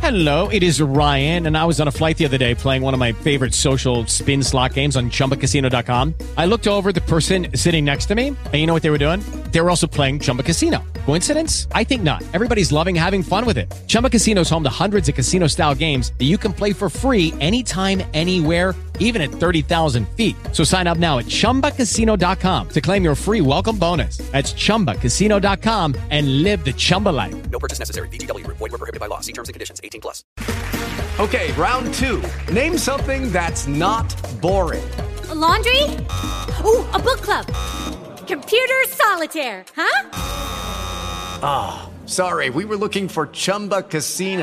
Hello, it is Ryan, and I was on a flight the other day playing one of my favorite social spin slot games on ChumbaCasino.com. I looked over at the person sitting next to me, and you know what they were doing? They were also playing Chumba Casino. Coincidence? I think not. Everybody's loving having fun with it. Chumba Casino is home to hundreds of casino-style games that you can play for free anytime, anywhere, even at 30,000 feet. So sign up now at ChumbaCasino.com to claim your free welcome bonus. That's ChumbaCasino.com and live the Chumba life. No purchase necessary. VGW. Void where prohibited by law. See terms and conditions. 18 plus. Okay, round two. Name something that's not boring. A laundry? Ooh, a book club. Computer solitaire, huh? Ah, sorry. We were looking for Chumba Casino.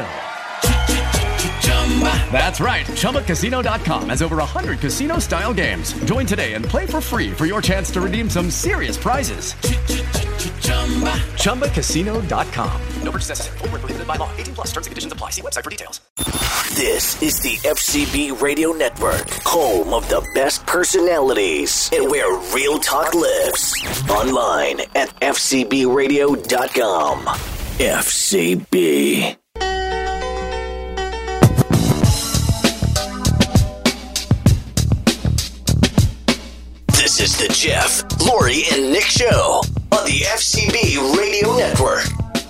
That's right. ChumbaCasino.com has over 100 casino-style games. Join today and play for free for your chance to redeem some serious prizes. ChumbaCasino.com. No purchase necessary. Void where prohibited by law. 18 plus. Terms and conditions apply. See website for details. This is the FCB Radio Network, home of the best personalities and where real talk lives. Online at FCBRadio.com. FCB. This is the Jeff, Lori, and Nick Show on the FCB Radio Network.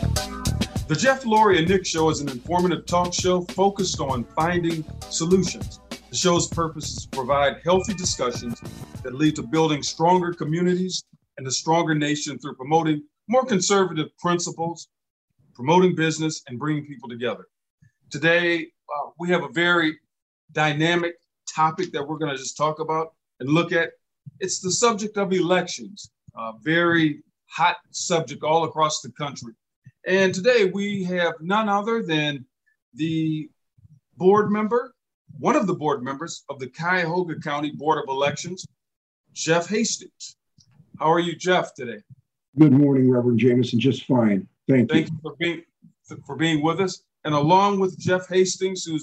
The Jeff, Lori, and Nick Show is an informative talk show focused on finding solutions. The show's purpose is to provide healthy discussions that lead to building stronger communities and a stronger nation through promoting more conservative principles, promoting business, and bringing people together. Today, we have a very dynamic topic that we're going to just talk about and look at. It's the subject of elections, a very hot subject all across the country. And today we have none other than the board member, one of the board members of the Cuyahoga County Board of Elections, Jeff Hastings. How are you, Jeff, today? Good morning, Reverend Jameson. Just fine. Thank you. Thank you for being with us. And along with Jeff Hastings, who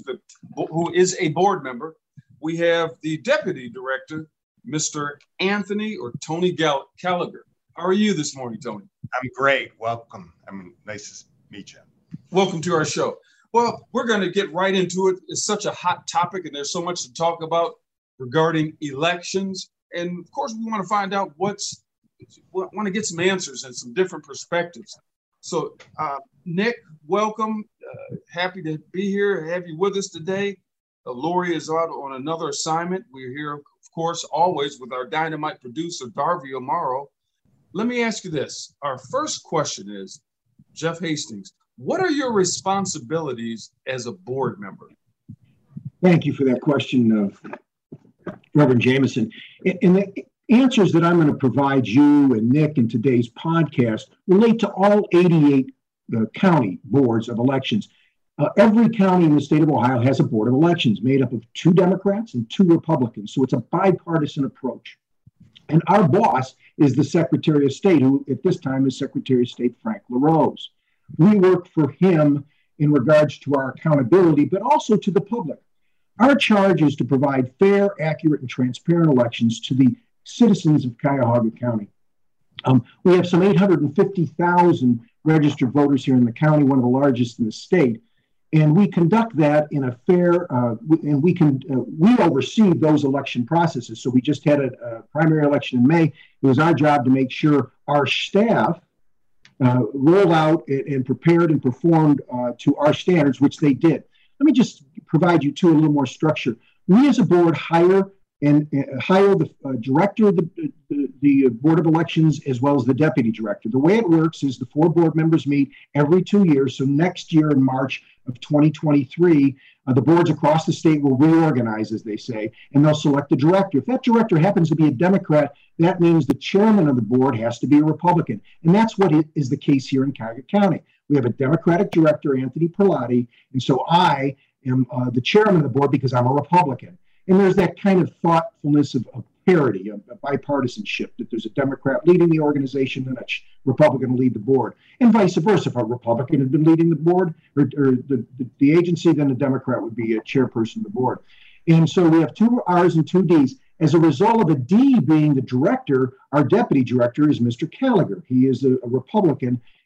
is a board member, we have the deputy director, Mr. Anthony or Tony Gallagher. How are you this morning, Tony? I'm great. Welcome. Nice to meet you. Welcome to our show. Well, we're going to get right into it. It's such a hot topic, and there's so much to talk about regarding elections. And of course, we want to find out we want to get some answers and some different perspectives. So, Nick, welcome. Happy to be here, have you with us today. Lori is out on another assignment. We're here, of course, always with our dynamite producer, Darby Amaro. Let me ask you this. Our first question is, Jeff Hastings, what are your responsibilities as a board member? Thank you for that question, Reverend Jameson. And the answers that I'm going to provide you and Nick in today's podcast relate to all 88 county boards of elections. Every county in the state of Ohio has a board of elections made up of 2 Democrats and 2 Republicans. So it's a bipartisan approach. And our boss is the Secretary of State, who at this time is Secretary of State Frank LaRose. We work for him in regards to our accountability, but also to the public. Our charge is to provide fair, accurate, and transparent elections to the citizens of Cuyahoga County. We have some 850,000 registered voters here in the county, one of the largest in the state. And we conduct that in a fair, and we oversee those election processes. So we just had a primary election in May. It was our job to make sure our staff rolled out and prepared and performed to our standards, which they did. Let me just provide you a little more structure. We as a board hire the director of the Board of Elections as well as the deputy director. The way it works is the 4 board members meet every 2 years. So next year in March of 2023, the boards across the state will reorganize, as they say, and they'll select a director. If that director happens to be a Democrat, that means the chairman of the board has to be a Republican. And that's what is the case here in Cuyahoga County. We have a Democratic director, Anthony Perlotti, and so I am the chairman of the board because I'm a Republican. And there's that kind of thoughtfulness of parity, of bipartisanship, that there's a Democrat leading the organization and a Republican will lead the board, and vice versa. If a Republican had been leading the board or the agency, then a Democrat would be a chairperson of the board. And so we have 2 R's and 2 D's. As a result of a D being the director, our deputy director is Mr. Gallagher. He is a Republican,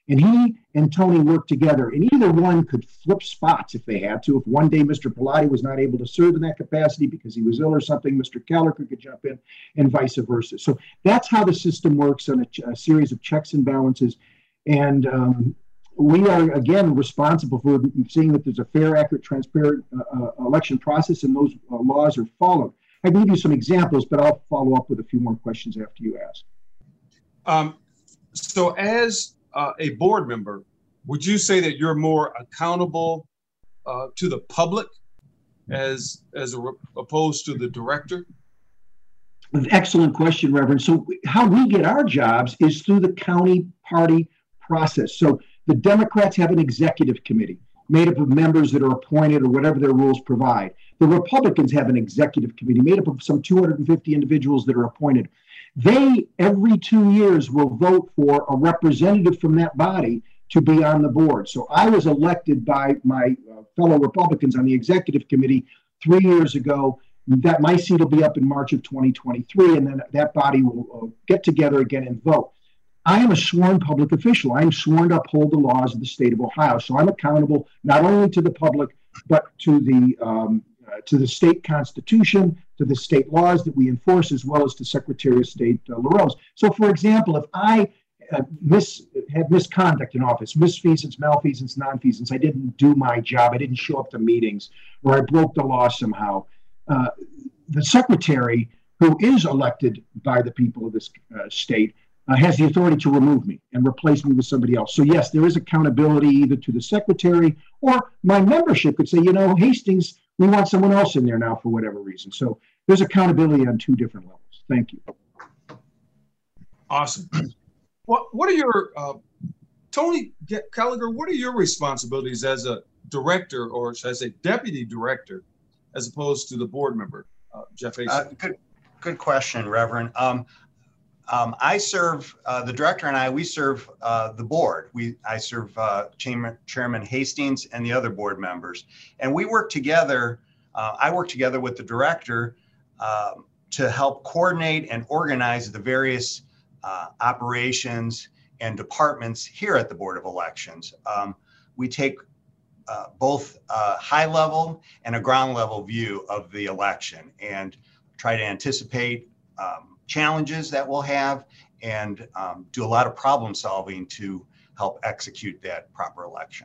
And he and Tony worked together, and either one could flip spots if they had to. If one day Mr. Pilati was not able to serve in that capacity because he was ill or something, Mr. Keller could jump in, and vice versa. So that's how the system works on a series of checks and balances. And we are, again, responsible for seeing that there's a fair, accurate, transparent election process, and those laws are followed. I can give you some examples, but I'll follow up with a few more questions after you ask. So as a board member, would you say that you're more accountable to the public as opposed to the director? An excellent question, Reverend. So how we get our jobs is through the county party process. So the Democrats have an executive committee made up of members that are appointed or whatever their rules provide. The Republicans have an executive committee made up of some 250 individuals that are appointed. They, every 2 years, will vote for a representative from that body to be on the board. So I was elected by my fellow Republicans on the executive committee 3 years ago. That my seat will be up in March of 2023, and then that body will get together again and vote. I am a sworn public official. I'm sworn to uphold the laws of the state of Ohio. So I'm accountable not only to the public, but to the state constitution, to the state laws that we enforce, as well as to Secretary of State LaRose. So, for example, if I had misconduct in office, misfeasance, malfeasance, nonfeasance, I didn't do my job, I didn't show up to meetings, or I broke the law somehow, the secretary, who is elected by the people of this state, has the authority to remove me and replace me with somebody else. So yes, there is accountability either to the secretary, or my membership could say, Hastings, we want someone else in there now for whatever reason. So there's accountability on two different levels. Thank you. Awesome. What are your, Tony Gallagher, what are your responsibilities as a director or as a deputy director as opposed to the board member, Jeff Hastings? Good question, Reverend. I serve, the director and I, we serve the board. I serve Chairman Hastings and the other board members. And we work together, I work together with the director to help coordinate and organize the various operations and departments here at the Board of Elections. We take both a high level and a ground level view of the election and try to anticipate challenges that we'll have and do a lot of problem solving to help execute that proper election.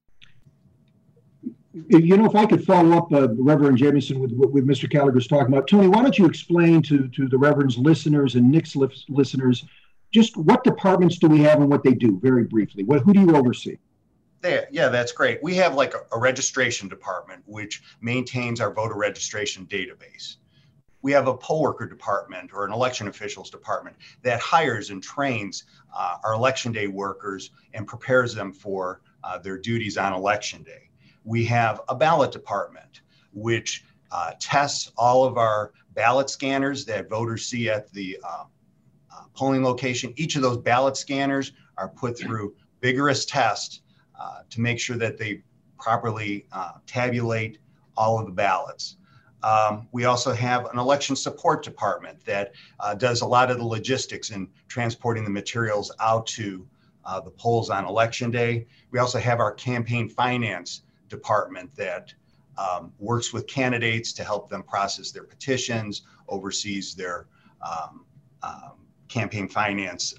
If I could follow up, Reverend Jamieson, with Mr. Gallagher's talking about. Tony, why don't you explain to the Reverend's listeners and Nick's listeners just what departments do we have and what they do, very briefly? Who do you oversee? Yeah, that's great. We have like a registration department, which maintains our voter registration database. We have a poll worker department or an election officials department that hires and trains our election day workers and prepares them for their duties on election day. We have a ballot department, which tests all of our ballot scanners that voters see at the polling location. Each of those ballot scanners are put through vigorous tests to make sure that they properly tabulate all of the ballots. We also have an election support department that does a lot of the logistics in transporting the materials out to the polls on election day. We also have our campaign finance department that works with candidates to help them process their petitions, oversees their campaign finance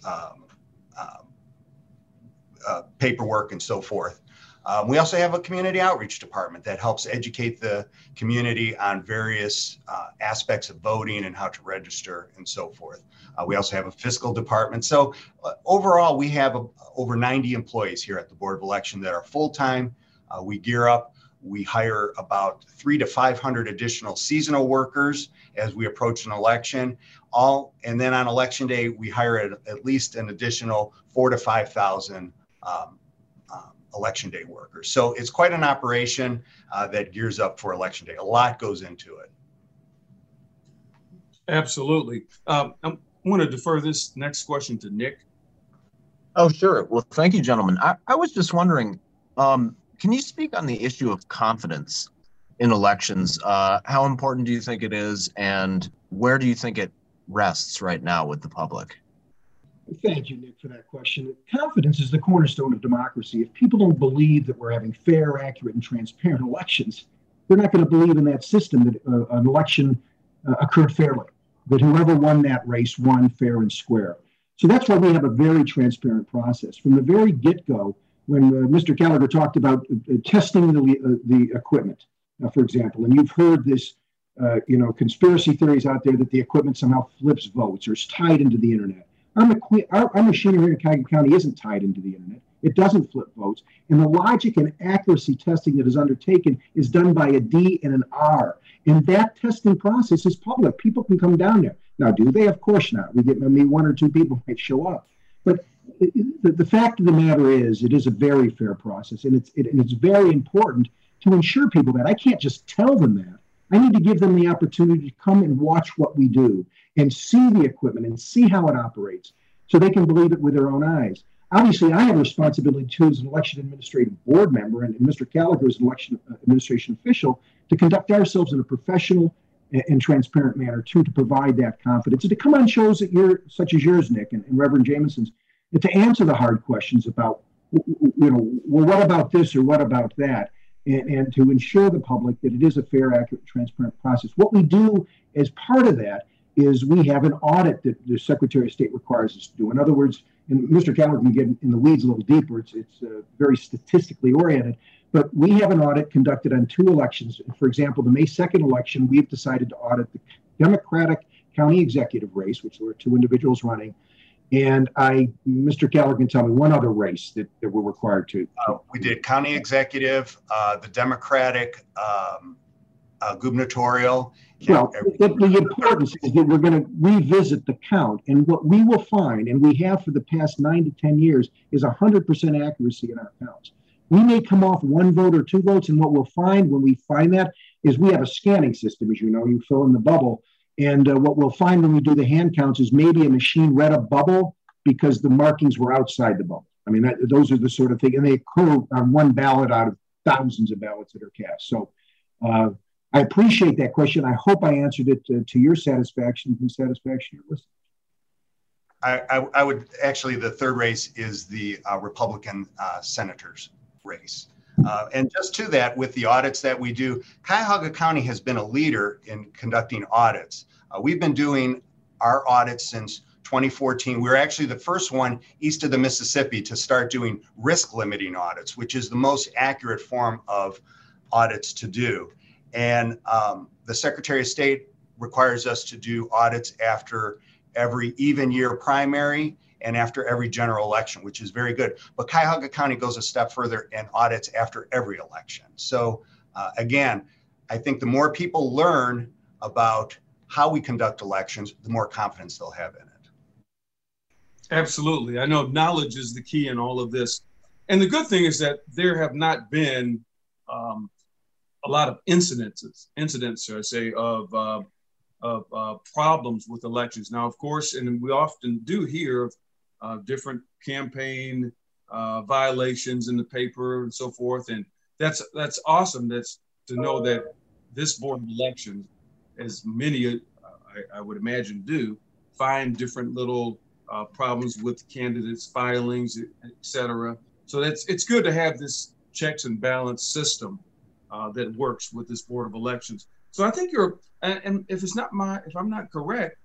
paperwork and so forth. We also have a community outreach department that helps educate the community on various aspects of voting and how to register and so forth. We also have a fiscal department. So overall, we have over 90 employees here at the Board of Election that are full-time. We gear up. We hire about 300 to 500 additional seasonal workers as we approach an election. And then on election day, we hire at least an additional 4,000 to 5,000 election day workers. So it's quite an operation that gears up for election day. A lot goes into it. Absolutely. I want to defer this next question to Nick. Oh, sure. Well, thank you, gentlemen. I was just wondering, can you speak on the issue of confidence in elections? How important do you think it is, and where do you think it rests right now with the public? Thank you, Nick, for that question. Confidence is the cornerstone of democracy. If people don't believe that we're having fair, accurate, and transparent elections, they're not going to believe in that system that an election occurred fairly, that whoever won that race won fair and square. So that's why we have a very transparent process. From the very get-go, when Mr. Gallagher talked about testing the equipment, for example, and you've heard this, conspiracy theories out there that the equipment somehow flips votes or is tied into the internet. Our machinery here in Cuyahoga County isn't tied into the internet. It doesn't flip votes. And the logic and accuracy testing that is undertaken is done by a D and an R. And that testing process is public. People can come down there. Now, do they? Of course not. We get maybe one or two people might show up. But the fact of the matter is, it is a very fair process. And it's very important to ensure people that. I can't just tell them that. I need to give them the opportunity to come and watch what we do and see the equipment and see how it operates so they can believe it with their own eyes. Obviously, I have a responsibility too as an election administrative board member and Mr. Gallagher as an election administration official to conduct ourselves in a professional and transparent manner too, to provide that confidence and to come on shows that such as yours, Nick, and Reverend Jameson's, and to answer the hard questions about, well, what about this or what about that? And to ensure the public that it is a fair, accurate, transparent process. What we do as part of that is we have an audit that the Secretary of State requires us to do. In other words, and Mr. Gallagher can get in the weeds a little deeper, it's very statistically oriented, but we have an audit conducted on 2 elections. For example, the May 2nd election, we've decided to audit the Democratic county executive race, which there were 2 individuals running. And Mr. Gallagher can tell me one other race that we're required to. We did county executive, the Democratic gubernatorial. Well, the importance is that we're going to revisit the count. And what we will find, and we have for the past 9 to 10 years, is 100% accuracy in our counts. We may come off 1 vote or 2 votes, and what we'll find when we find that is we have a scanning system, as you know, you fill in the bubble. And what we'll find when we do the hand counts is maybe a machine read a bubble because the markings were outside the bubble. I mean, those are the sort of things, and they occur on 1 ballot out of thousands of ballots that are cast. So I appreciate that question. I hope I answered it to your satisfaction and the satisfaction of your listeners. I would actually, the 3rd race is the Republican senator's race. And just to that, with the audits that we do, Cuyahoga County has been a leader in conducting audits. We've been doing our audits since 2014. We were actually the first one east of the Mississippi to start doing risk limiting audits, which is the most accurate form of audits to do. And the Secretary of State requires us to do audits after every even year primary and after every general election, which is very good. But Cuyahoga County goes a step further and audits after every election. So again, I think the more people learn about how we conduct elections, the more confidence they'll have in it. Absolutely. I know knowledge is the key in all of this. And the good thing is that there have not been a lot of incidents, I say, of problems with elections. Now, of course, and we often do hear of different campaign violations in the paper and so forth. And that's awesome. That's to know that this Board of Elections, as many I would imagine do, find different little problems with candidates' filings, et cetera. So it's good to have this checks and balance system that works with this Board of Elections. So I think and if I'm not correct,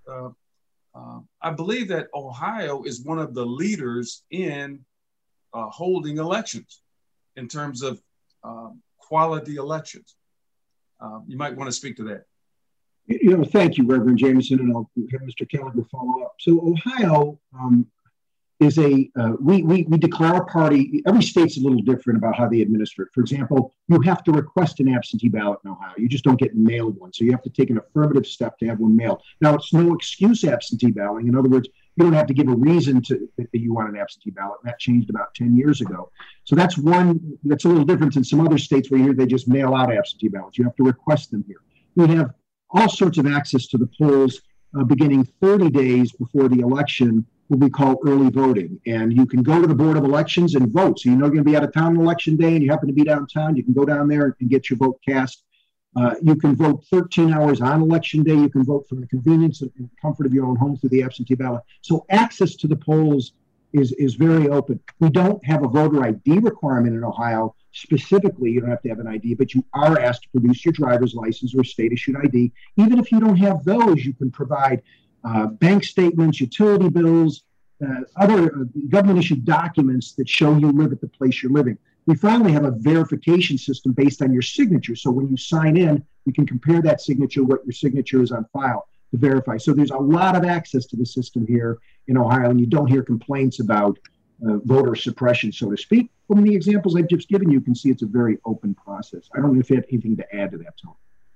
I believe that Ohio is one of the leaders in holding elections in terms of quality elections. You might want to speak to that. Thank you, Reverend Jameson, and I'll have Mr. Gallagher follow up. So Ohio is we declare a party. Every state's a little different about how they administer it. For example, you have to request an absentee ballot in Ohio. You just don't get mailed one. So you have to take an affirmative step to have one mailed. Now, it's no excuse absentee balloting. In other words, you don't have to give a reason that you want an absentee ballot. That changed about 10 years ago. So that's a little different in some other states where they just mail out absentee ballots. You have to request them here. We have all sorts of access to the polls beginning 30 days before the election, what we call early voting. And you can go to the Board of Elections and vote. So you're going to be out of town on election day and you happen to be downtown, you can go down there and get your vote cast. You can vote 13 hours on Election Day. You can vote from the convenience and comfort of your own home through the absentee ballot. So access to the polls is very open. We don't have a voter ID requirement in Ohio. Specifically, you don't have to have an ID, but you are asked to produce your driver's license or state-issued ID. Even if you don't have those, you can provide bank statements, utility bills, other government-issued documents that show you live at the place you're living. We finally have a verification system based on your signature. So when you sign in, we can compare that signature, what your signature is on file to verify. So there's a lot of access to the system here in Ohio, and you don't hear complaints about voter suppression, so to speak. From the examples I've just given you can see it's a very open process. I don't know if you have anything to add to that, Tom.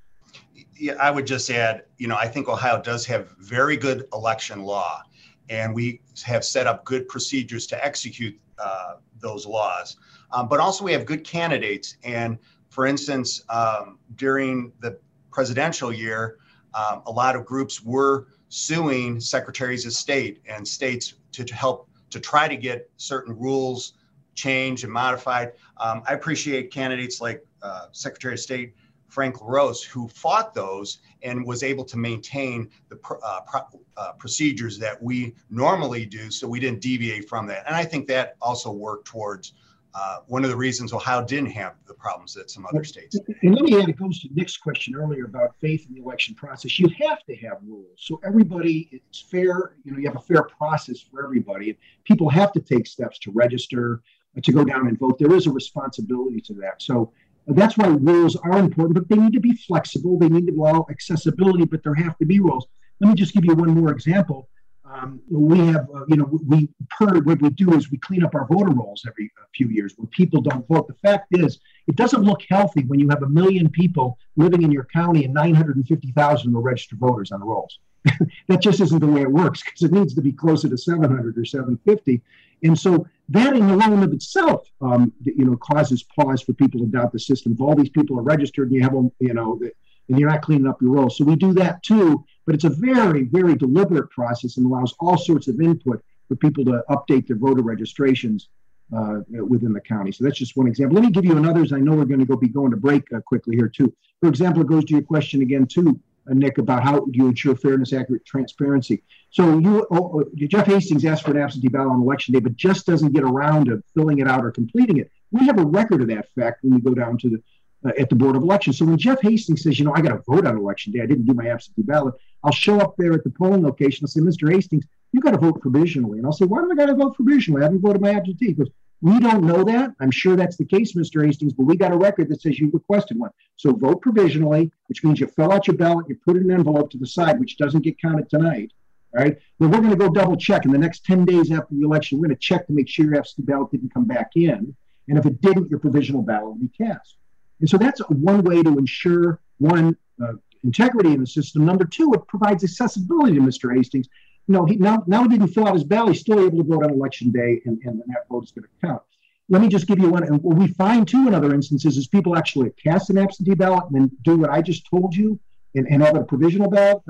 Yeah, I would just add, I think Ohio does have very good election law, and we have set up good procedures to execute those laws. But also we have good candidates. And for instance, during the presidential year, a lot of groups were suing secretaries of state and states to help to try to get certain rules changed and modified. I appreciate candidates like Secretary of State Frank LaRose, who fought those and was able to maintain the procedures that we normally do, so we didn't deviate from that. And I think that also worked towards one of the reasons Ohio didn't have the problems that some other states did. And let me add, it goes to Nick's question earlier about faith in the election process. You have to have rules. So everybody, it's fair, you have a fair process for everybody. And people have to take steps to register, to go down and vote. There is a responsibility to that. So that's why rules are important, but they need to be flexible. They need to allow accessibility, but there have to be rules. Let me just give you one more example. We have, what we do is we clean up our voter rolls every few years when people don't vote. The fact is, it doesn't look healthy when you have 1 million people living in your county and 950,000 are registered voters on the rolls. That just isn't the way it works, because it needs to be closer to 700 or 750. And so that in the loan of itself, causes pause for people to doubt the system. If all these people are registered and you have them, and you're not cleaning up your rolls. So we do that too, but it's a very, very deliberate process and allows all sorts of input for people to update their voter registrations within the county. So that's just one example. Let me give you another. I know we're going to be going to break quickly here too. For example, it goes to your question again too, Nick, about how do you ensure fairness, accurate, transparency. So Jeff Hastings asked for an absentee ballot on Election Day, but just doesn't get around to filling it out or completing it. We have a record of that fact when we go down to at the Board of Elections. So when Jeff Hastings says, I got to vote on Election Day, I didn't do my absentee ballot, I'll show up there at the polling location. I'll say, Mr. Hastings, you got to vote provisionally. And I'll say, why do I got to vote provisionally? I haven't voted my absentee. He goes, we don't know that. I'm sure that's the case, Mr. Hastings, but we got a record that says you requested one. So vote provisionally, which means you fill out your ballot, you put it in an envelope to the side, which doesn't get counted tonight. All right. Then we're going to go double check in the next 10 days after the election. We're going to check to make sure your absentee ballot didn't come back in. And if it didn't, your provisional ballot will be cast. And so that's one way to ensure, one, integrity in the system. Number two, it provides accessibility to Mr. Hastings. Now he didn't fill out his ballot. He's still able to vote on Election Day, and that vote is going to count. Let me just give you one. And what we find, too, in other instances is people actually cast an absentee ballot and then do what I just told you and have a provisional ballot,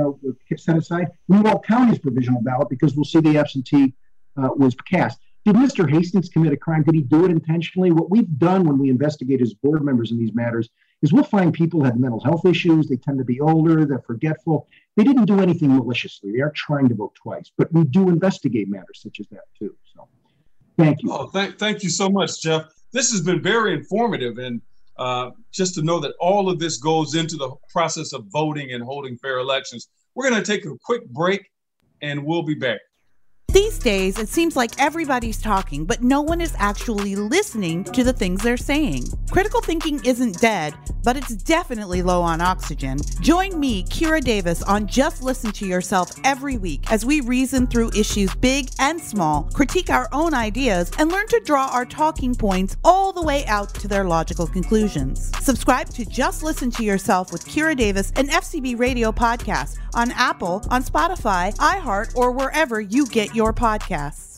set aside. We won't count his provisional ballot because we'll see the absentee was cast. Did Mr. Hastings commit a crime? Did he do it intentionally? What we've done when we investigate as board members in these matters is we'll find people who have mental health issues. They tend to be older. They're forgetful. They didn't do anything maliciously. They aren't trying to vote twice. But we do investigate matters such as that, too. So thank you. Oh, thank you so much, Jeff. This has been very informative. And just to know that all of this goes into the process of voting and holding fair elections. We're going to take a quick break, and we'll be back. These days, it seems like everybody's talking, but no one is actually listening to the things they're saying. Critical thinking isn't dead, but it's definitely low on oxygen. Join me, Kira Davis, on Just Listen to Yourself every week as we reason through issues big and small, critique our own ideas, and learn to draw our talking points all the way out to their logical conclusions. Subscribe to Just Listen to Yourself with Kira Davis, an FCB radio podcast on Apple, on Spotify, iHeart, or wherever you get your podcasts.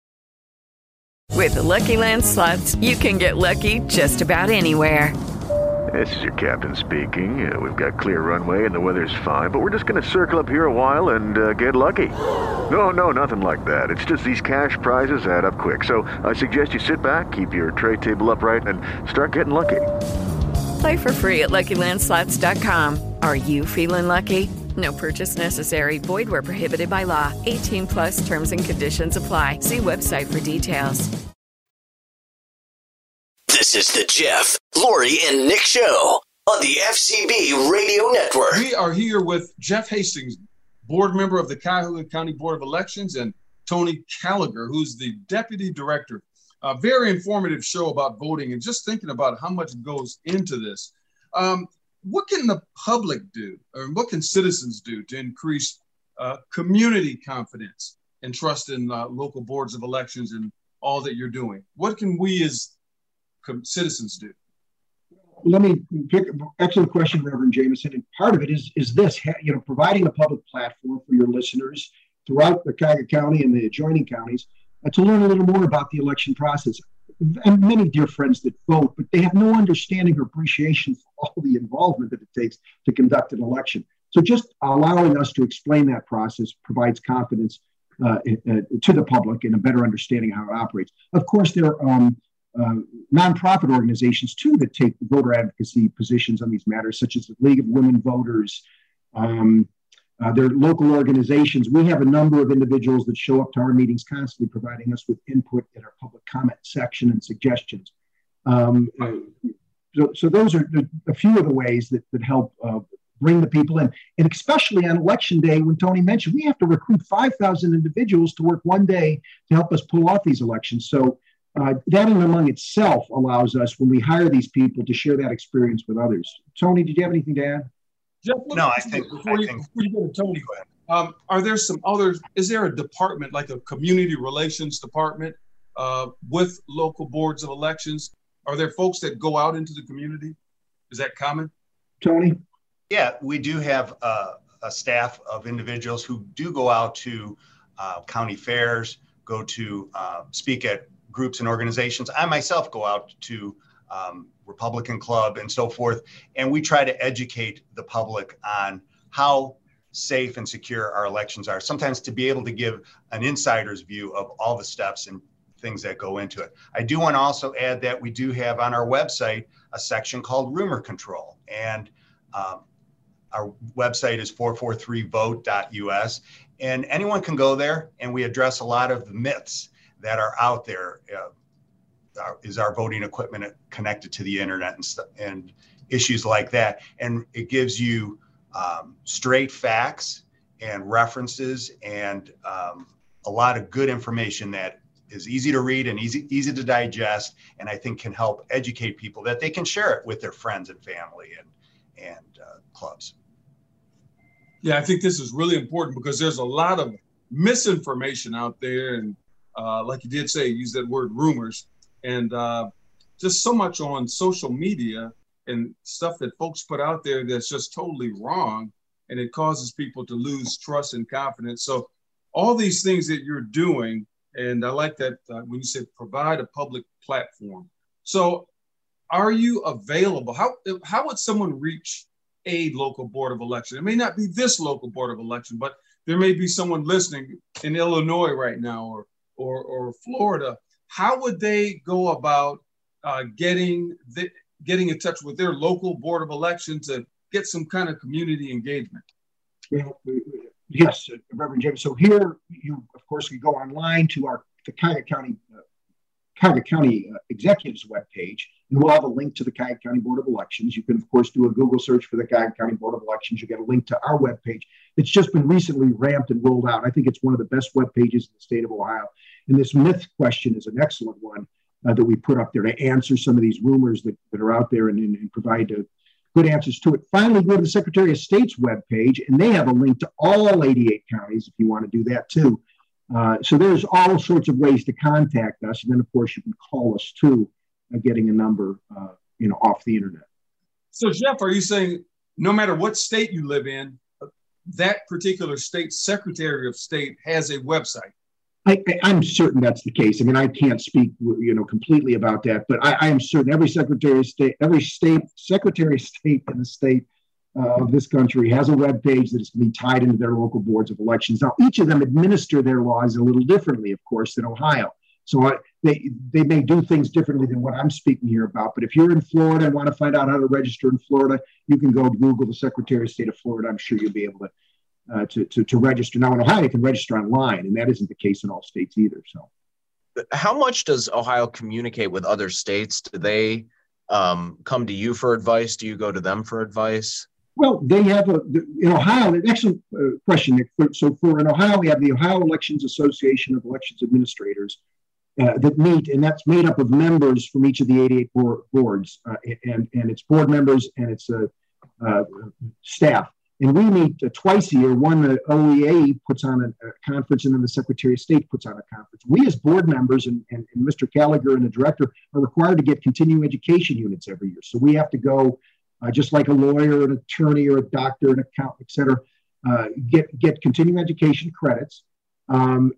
With the Lucky Land Slots, you can get lucky just about anywhere. This is your captain speaking. We've got clear runway and the weather's fine, but we're just going to circle up here a while and get lucky. No, nothing like that. It's just these cash prizes add up quick. So I suggest you sit back, keep your tray table upright, and start getting lucky. Play for free at LuckyLandSlots.com. Are you feeling lucky? No purchase necessary. Void where prohibited by law. 18+ terms and conditions apply. See website for details. This is the Jeff, Lori, and Nick Show on the FCB Radio Network. We are here with Jeff Hastings, board member of the Cuyahoga County Board of Elections, and Tony Gallagher, who's the deputy director. A very informative show about voting and just thinking about how much goes into this. What can the public do, or what can citizens do to increase community confidence and trust in local boards of elections and all that you're doing? What can we as citizens do? Let me pick excellent question, Reverend Jameson. And part of it is this, providing a public platform for your listeners throughout the Cuyahoga County and the adjoining counties to learn a little more about the election process. And many dear friends that vote, but they have no understanding or appreciation for all the involvement that it takes to conduct an election. So just allowing us to explain that process provides confidence to the public and a better understanding of how it operates. Of course, there are nonprofit organizations, too, that take voter advocacy positions on these matters, such as the League of Women Voters. There are local organizations. We have a number of individuals that show up to our meetings constantly, providing us with input in our public comment section and suggestions. So those are a few of the ways that help bring the people in. And especially on election day, when Tony mentioned, we have to recruit 5,000 individuals to work one day to help us pull off these elections. So that in among itself allows us, when we hire these people, to share that experience with others. Tony, did you have anything to add? Jeff, no, I think before you go to Tony, are there some others? Is there a department like a community relations department with local boards of elections? Are there folks that go out into the community? Is that common? Tony? Yeah, we do have a staff of individuals who do go out to county fairs, go to speak at groups and organizations. I myself go out to Republican Club and so forth, and we try to educate the public on how safe and secure our elections are, sometimes to be able to give an insider's view of all the steps and things that go into it. I do want to also add that we do have on our website a section called Rumor Control, and our website is 443vote.us, and anyone can go there, and we address a lot of the myths that are out there. Is our voting equipment connected to the internet and issues like that? And it gives you straight facts and references and a lot of good information that is easy to read and easy to digest, and I think can help educate people that they can share it with their friends and family and clubs. Yeah, I think this is really important because there's a lot of misinformation out there, and like you did say, use that word rumors, and just so much on social media and stuff that folks put out there that's just totally wrong, and it causes people to lose trust and confidence. So all these things that you're doing, and I like that when you said provide a public platform. So are you available? How would someone reach a local board of election? It may not be this local board of election, but there may be someone listening in Illinois right now or Florida. How would they go about getting in touch with their local board of elections to get some kind of community engagement? Well, yes, Reverend James. So here, you of course we go online to the Cuyahoga County Executive's webpage, and we'll have a link to the Cuyahoga County Board of Elections. You can of course do a Google search for the Cuyahoga County Board of Elections. You get a link to our webpage. It's just been recently ramped and rolled out. I think it's one of the best web pages in the state of Ohio. And this myth question is an excellent one that we put up there to answer some of these rumors that are out there and provide good answers to it. Finally, go to the Secretary of State's webpage, and they have a link to all 88 counties if you want to do that too. So there's all sorts of ways to contact us. And then, of course, you can call us too, getting a number off the internet. So, Jeff, are you saying no matter what state you live in, that particular state Secretary of State has a website? I'm certain that's the case. I mean, I can't speak, completely about that, but I am certain every Secretary of State in the state of this country has a web page that is going to be tied into their local boards of elections. Now, each of them administer their laws a little differently, of course, than Ohio. So they may do things differently than what I'm speaking here about. But if you're in Florida and want to find out how to register in Florida, you can go Google the Secretary of State of Florida. I'm sure you'll be able to register. Now in Ohio, you can register online, and that isn't the case in all states either. So, how much does Ohio communicate with other states? Do they come to you for advice? Do you go to them for advice? Well, they have in Ohio, an excellent question, Nick. So in Ohio, we have the Ohio Elections Association of Elections Administrators that meet, and that's made up of members from each of the 88 boards, and it's board members and it's staff. And we meet twice a year. One, the OEA puts on a conference, and then the Secretary of State puts on a conference. We as board members and Mr. Gallagher and the director are required to get continuing education units every year. So we have to go, just like a lawyer, an attorney, or a doctor, an accountant, et cetera, get continuing education credits. And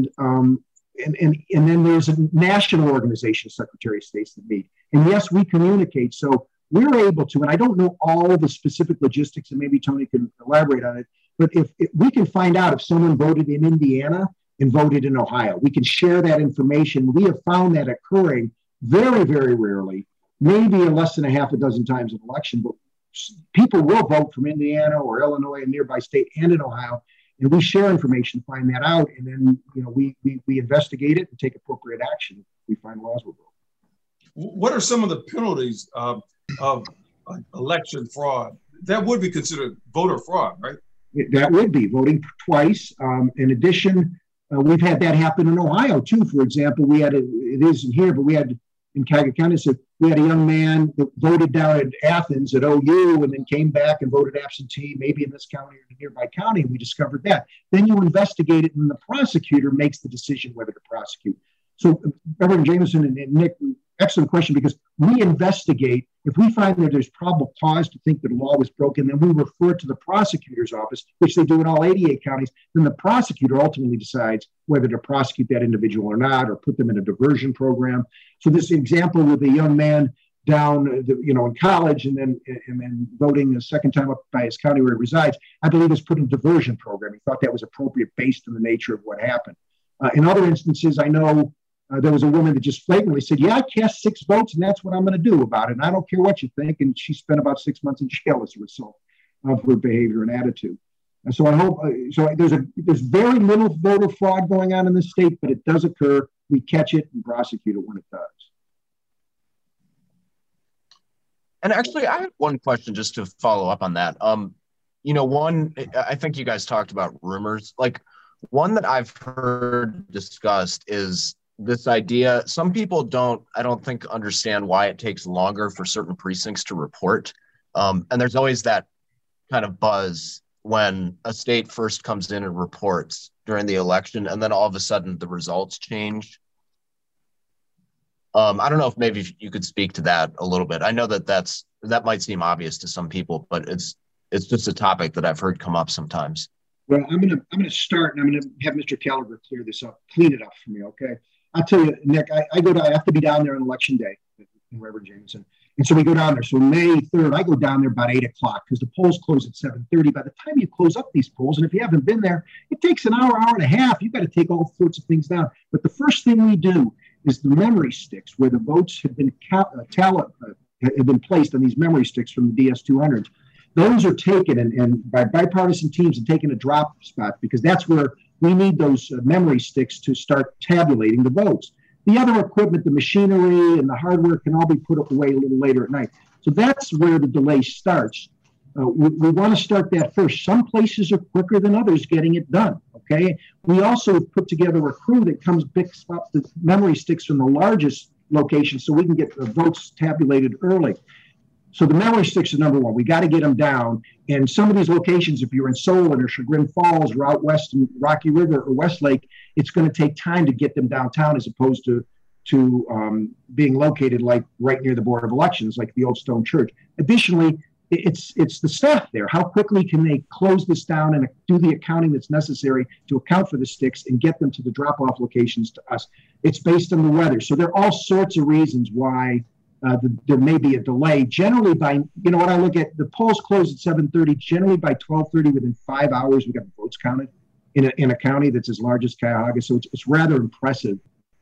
then there's a national organization of Secretary of States that meet. And yes, we communicate. So we're able to, and I don't know all the specific logistics, and maybe Tony can elaborate on it, but if we can find out if someone voted in Indiana and voted in Ohio, we can share that information. We have found that occurring very, very rarely, maybe less than a half a dozen times an election, but people will vote from Indiana or Illinois, a nearby state, and in Ohio, and we share information, find that out, and then we investigate it and take appropriate action if we find laws were broken. What are some of the penalties of election fraud? That would be considered voter fraud, right? That would be voting twice. In addition, we've had that happen in Ohio too. For example, it isn't here, but we had in Cuyahoga County, so we had a young man that voted down at Athens at OU and then came back and voted absentee, maybe in this county or a nearby county, and we discovered that. Then you investigate it, and the prosecutor makes the decision whether to prosecute. So, Reverend Jameson and Nick, excellent question, because we investigate. If we find that there's probable cause to think that a law was broken, then we refer it to the prosecutor's office, which they do in all 88 counties. Then the prosecutor ultimately decides whether to prosecute that individual or not, or put them in a diversion program. So this example with a young man down, in college and then voting a second time up by his county where he resides, I believe is put in a diversion program. He thought that was appropriate based on the nature of what happened. In other instances, I know there was a woman that just flatly said, yeah, I cast 6 votes and that's what I'm going to do about it. And I don't care what you think. And she spent about 6 months in jail as a result of her behavior and attitude. And so I hope, there's very little voter fraud going on in this state, but it does occur. We catch it and prosecute it when it does. And actually, I have one question just to follow up on that. One, I think you guys talked about rumors. Like, one that I've heard discussed is this idea. Some people I don't think understand why it takes longer for certain precincts to report. And there's always that kind of buzz when a state first comes in and reports during the election, and then all of a sudden the results change. I don't know if maybe you could speak to that a little bit. I know that might seem obvious to some people, but it's just a topic that I've heard come up sometimes. Well, I'm gonna start, and I'm gonna have Mr. Gallagher clear this up, clean it up for me, okay? I'll tell you, Nick, I go down. I have to be down there on election day in Reverend Jameson, and so we go down there. So May 3rd, I go down there about 8 o'clock because the polls close at 7:30. By the time you close up these polls, and if you haven't been there, it takes an hour and a half. You've got to take all sorts of things down. But the first thing we do is the memory sticks, where the votes have been have been placed on these memory sticks from the DS200s. Those are taken and by bipartisan teams and taken to drop spots, because that's where we need those memory sticks to start tabulating the votes. The other equipment, the machinery and the hardware, can all be put away a little later at night. So that's where the delay starts. We want to start that first. Some places are quicker than others getting it done, okay? We also put together a crew that picks up the memory sticks from the largest locations so we can get the votes tabulated early. So the memory sticks are number one. We got to get them down. And some of these locations, if you're in Solon or Chagrin Falls or out west in Rocky River or Westlake, it's going to take time to get them downtown as opposed to being located like right near the Board of Elections, like the Old Stone Church. Additionally, it's the staff there. How quickly can they close this down and do the accounting that's necessary to account for the sticks and get them to the drop-off locations to us? It's based on the weather. So there are all sorts of reasons why there may be a delay. Generally when I look at the polls close at 7:30, generally by 12:30, within 5 hours, we got the votes counted in a county that's as large as Cuyahoga. So it's rather impressive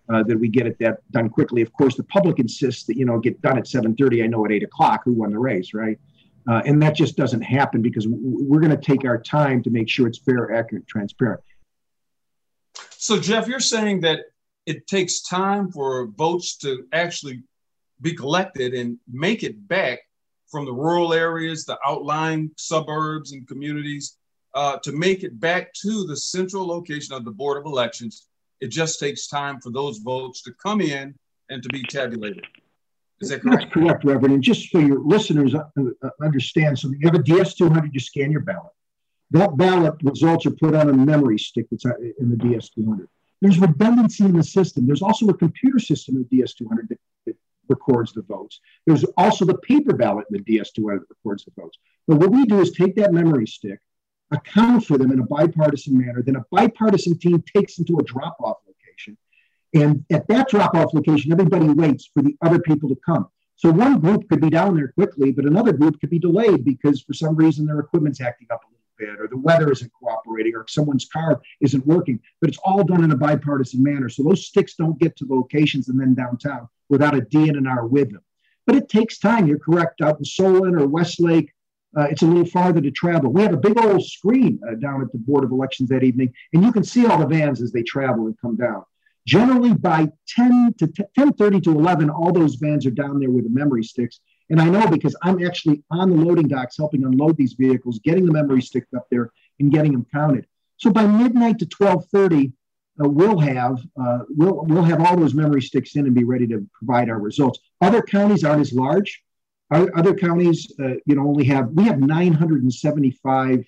that we get that done quickly. Of course, the public insists that, get done at 7:30. I know at 8 o'clock who won the race, right? And that just doesn't happen because we're going to take our time to make sure it's fair, accurate, transparent. So, Jeff, you're saying that it takes time for votes to actually be collected and make it back from the rural areas, the outlying suburbs and communities, to make it back to the central location of the Board of Elections. It just takes time for those votes to come in and to be tabulated. Is that correct? That's correct, Reverend. And just so your listeners understand, so you have a DS200, you scan your ballot. That ballot results are put on a memory stick that's in the DS200. There's redundancy in the system. There's also a computer system in the DS200 that records the votes. There's also the paper ballot in the DS200 that records the votes. But what we do is take that memory stick, account for them in a bipartisan manner, then a bipartisan team takes them to a drop-off location. And at that drop-off location, everybody waits for the other people to come. So one group could be down there quickly, but another group could be delayed because for some reason their equipment's acting up a little bit, or the weather isn't cooperating, or someone's car isn't working. But it's all done in a bipartisan manner. So those sticks don't get to locations and then downtown without a DNR with them. But it takes time. You're correct. Out in Solon or Westlake, it's a little farther to travel. We have a big old screen down at the Board of Elections that evening, and you can see all the vans as they travel and come down. Generally, by 10:30 to 11, all those vans are down there with the memory sticks. And I know because I'm actually on the loading docks helping unload these vehicles, getting the memory sticks up there and getting them counted. So by midnight to 12:30, we'll have all those memory sticks in and be ready to provide our results. Other counties aren't as large. Other counties, we have 975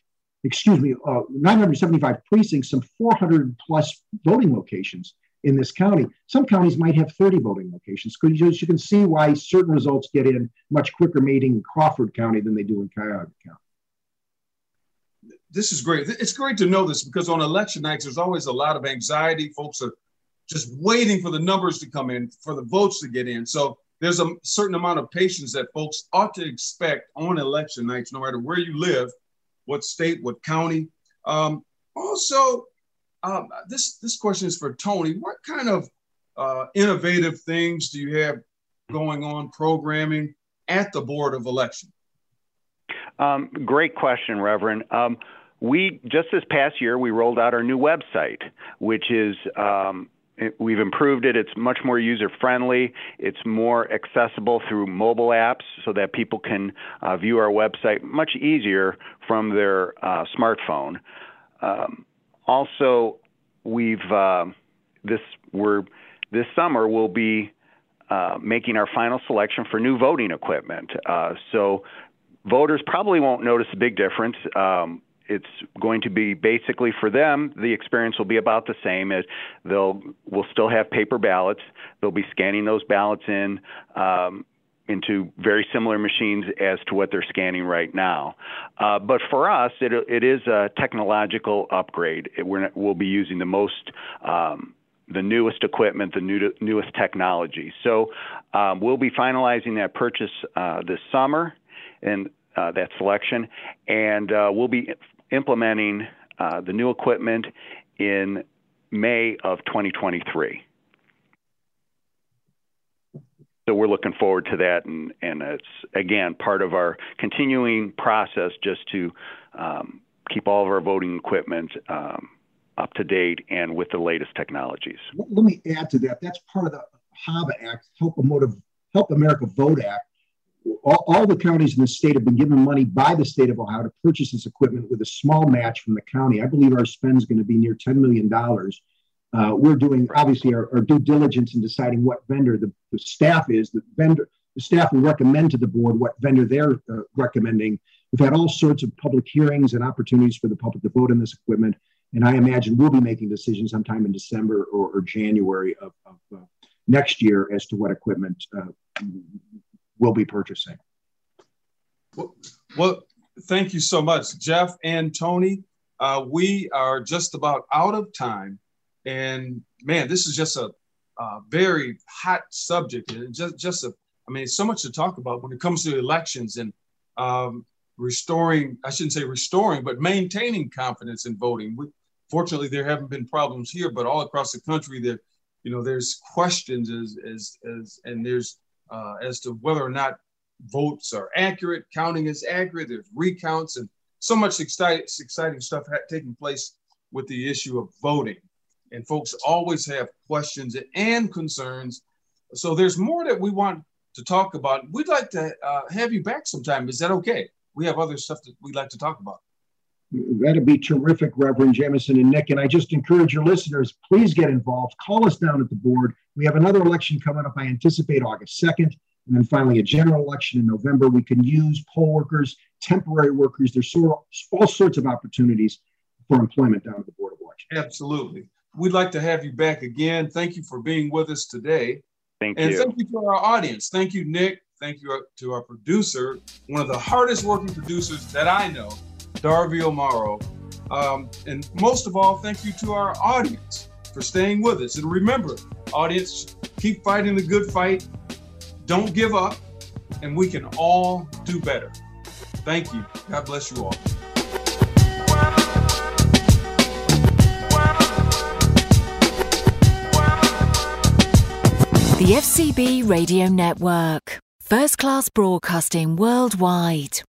precincts, some 400 plus voting locations in this county. Some counties might have 30 voting locations. You can see why certain results get in much quicker meeting in Crawford County than they do in Cuyahoga County. This is great. It's great to know this because on election nights, there's always a lot of anxiety. Folks are just waiting for the numbers to come in, for the votes to get in. So there's a certain amount of patience that folks ought to expect on election nights, no matter where you live, what state, what county. This question is for Tony. What kind of innovative things do you have going on programming at the Board of Election? Great question, Reverend. We just this past year, we rolled out our new website, which is we've improved it. It's much more user-friendly. It's more accessible through mobile apps so that people can view our website much easier from their smartphone. Also, this summer we'll be making our final selection for new voting equipment. So voters probably won't notice a big difference. It's going to be basically for them, the experience will be about the same. We'll still have paper ballots. They'll be scanning those ballots into very similar machines as to what they're scanning right now. But for us, it is a technological upgrade. We'll be using the newest equipment, the newest technology. So we'll be finalizing that purchase this summer and that selection, and we'll be implementing the new equipment in May of 2023. So we're looking forward to that, and it's, again, part of our continuing process just to keep all of our voting equipment up to date and with the latest technologies. Let me add to that. That's part of the HAVA Act, Help America Vote Act. All the counties in the state have been given money by the state of Ohio to purchase this equipment with a small match from the county. I believe our spend is going to be near $10 million. We're doing, obviously, our due diligence in deciding what vendor the staff is. The staff will recommend to the board what vendor they're recommending. We've had all sorts of public hearings and opportunities for the public to vote on this equipment. And I imagine we'll be making decisions sometime in December or January of next year as to what equipment we'll be purchasing. Well, thank you so much, Jeff and Tony. We are just about out of time. And man, this is just a very hot subject. And so much to talk about when it comes to elections and maintaining confidence in voting. Fortunately, there haven't been problems here, but all across the country, there's questions as to whether or not votes are accurate, counting is accurate. There's recounts and so much exciting stuff taking place with the issue of voting. And folks always have questions and concerns. So there's more that we want to talk about. We'd like to have you back sometime. Is that okay? We have other stuff that we'd like to talk about. That'd be terrific, Reverend Jamison and Nick. And I just encourage your listeners, please get involved. Call us down at the board. We have another election coming up, I anticipate August 2nd. And then finally, a general election in November. We can use poll workers, temporary workers. There's all sorts of opportunities for employment down at the Board of Elections. Absolutely. We'd like to have you back again. Thank you for being with us today. Thank you. And thank you to our audience. Thank you, Nick. Thank you to our producer, one of the hardest working producers that I know, Darby O'Mara. And most of all, thank you to our audience for staying with us. And remember, audience, keep fighting the good fight. Don't give up, and we can all do better. Thank you. God bless you all. The FCB Radio Network. First class broadcasting worldwide.